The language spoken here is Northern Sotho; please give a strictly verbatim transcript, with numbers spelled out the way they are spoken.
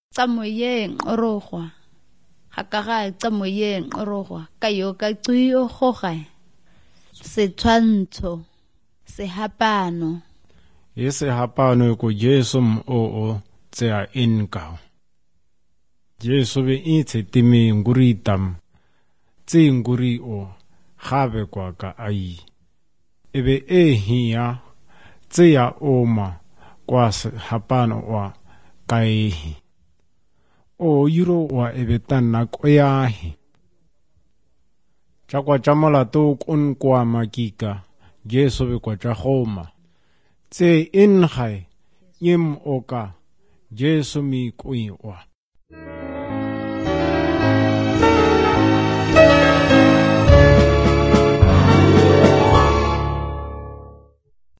tsa moyeng orogwa hakaga tsa moyeng orogwa ka yo ka tsuyo goga setshwantsho sehapano Ese hapano ko Jesu mo o tsea inkao. Jesu be itse timi nguri tam. Tsi nguri o have kwa ka ai. Ebe e hiya tsea oma kwa hapano wa kaihi. O yuro wa ebe tanna kwayahi. Chakwa chamala to kun kwa makika. Jesu be kwa chahoma. Tse in hai, yim oka, Jesu mi kui wa.